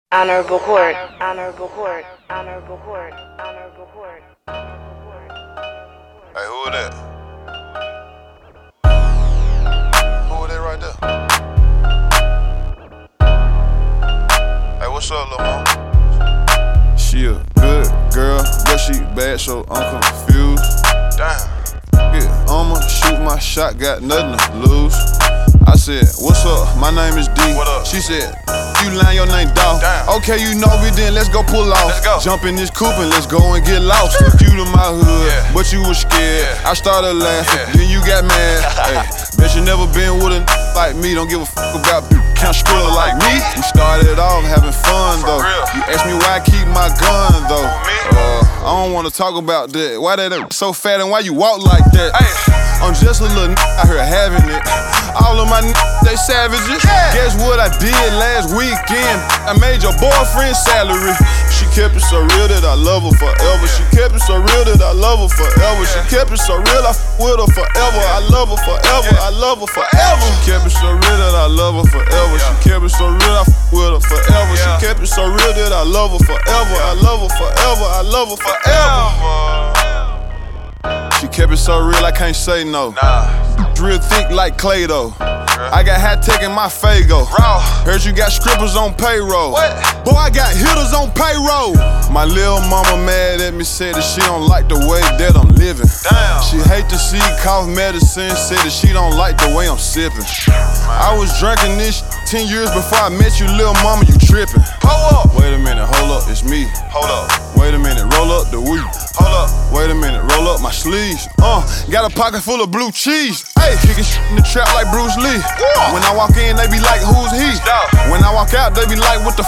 Honorable court, honorable court, honorable court, honorable court. Hey, who is that? Who is that right there? Hey, what's up, lil' mama? She a good girl, but she bad, so I'm confused. Damn. Yeah, I'ma shoot my shot, got nothing to lose. I said, what's up? My name is D. What up? She said, you lying, your name Dawg. Damn. Okay, you know me, then let's go pull off. Let's go. Jump in this coupe and let's go and get lost. Took you to my hood, Yeah. but you was scared. Yeah. I started laughing, Yeah. then you got mad. Hey, bet you never been with a like me. Don't give a fuck about count Skrilla like me. We started off having fun though. real. You asked me why I keep my gun though. me? I don't wanna talk about that. Why that so fat and why you walk like that? Hey. I'm just a little out here having it. All of my they savages. Yeah. Guess what I did last weekend? I made your boyfriend's salary. She kept it so real that I love her forever. She kept it so real that I love her forever. She kept it so real I with her forever. I love her forever. I love her forever. She kept it so real that I love her forever. She kept it so real I with her forever. She kept it so real that I love her forever. I love her forever. I love her forever. She kept it so real I can't say no. Nah. Real thick like Clay though. I got hat tech in my Fago. Raw. Heard you got strippers on payroll. What? Boy, I got hitters on payroll. My lil' mama mad at me, said that she don't like the way that I'm living. Damn. She hate to see cough medicine, said that she don't like the way I'm sipping. I was drinking this 10 years before I met you, lil' mama, you tripping. Hold up. Wait a minute, hold up, it's me. Hold up. Wait a minute, roll up the weed. Hold up. Wait a minute, roll up my sleeves. Got a pocket full of blue cheese. Hey, kicking shit in the trap like Bruce Lee. Whoa. When I walk in, they be like, who's he? Stop. When I walk out, they be like, what the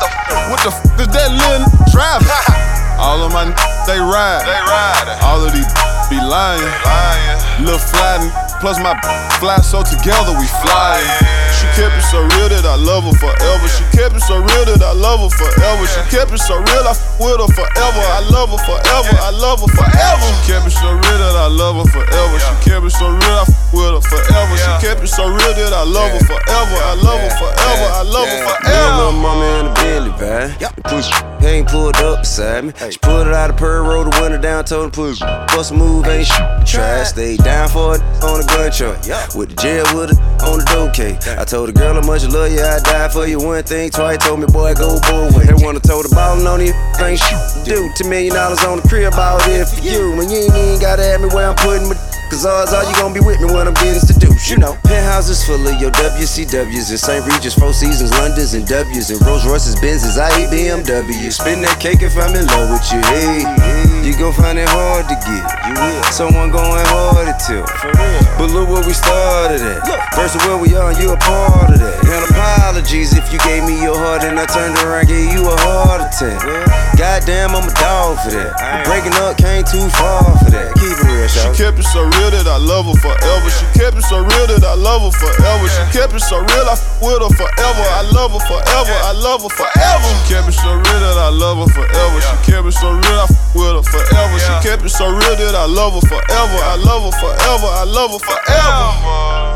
fuck is that little driving? All of my they ride. They riding. All of these be lying. Lying. Lil' fly, plus my fly, so together we flying. Flying. She kept it so real that I love her forever. She kept it so real that I love her forever. She kept it so real I with her forever. I love her forever. I love her forever. She kept it so real that I love her forever. She kept it so real I with her forever. She kept it so real that I love her forever. I love her forever. I love her Me and forever. little mama in the Bentley, man. The push ain't pulled up beside me. She pulled it out of Pearl Road, the window down, told him push. Bust a move, ain't shit. Trash, stayed down for it on the gun truck. With the jail with it on the dope cake. I told the girl how much I love you, I die for you. One thing, twice told me, boy, go both ways. They wanna told the ballin' on you, ain't shit to do. $10 million on the crib, all there for you. When you ain't even gotta have me where I'm putting my cause odds are you gon' be with me when I'm getting seduced, you know. Penthouses full of your WCWs and St. Regis, Four Seasons, Londons and W's and Rolls Royces, Benzes, I eat BMW. Spin that cake if I'm in love with you, hey. You gon' find it hard to get, you will. Someone going hard to tell, for real. But look where we started at. Versus where we are, you a part of that. And apologies if you gave me your heart and I turned around, gave you a heart attack. Goddamn, I'm a dog for that. But breaking up came too far for that. Keep it real, She y'all. kept it so real that I love her forever. She kept it so real that I love her forever. She kept it so real I with her forever. I love her forever. I love her forever. She kept it so real that I love her forever. She kept it so real I with her forever. She kept it so real that I love her forever. I love her forever. I love her forever.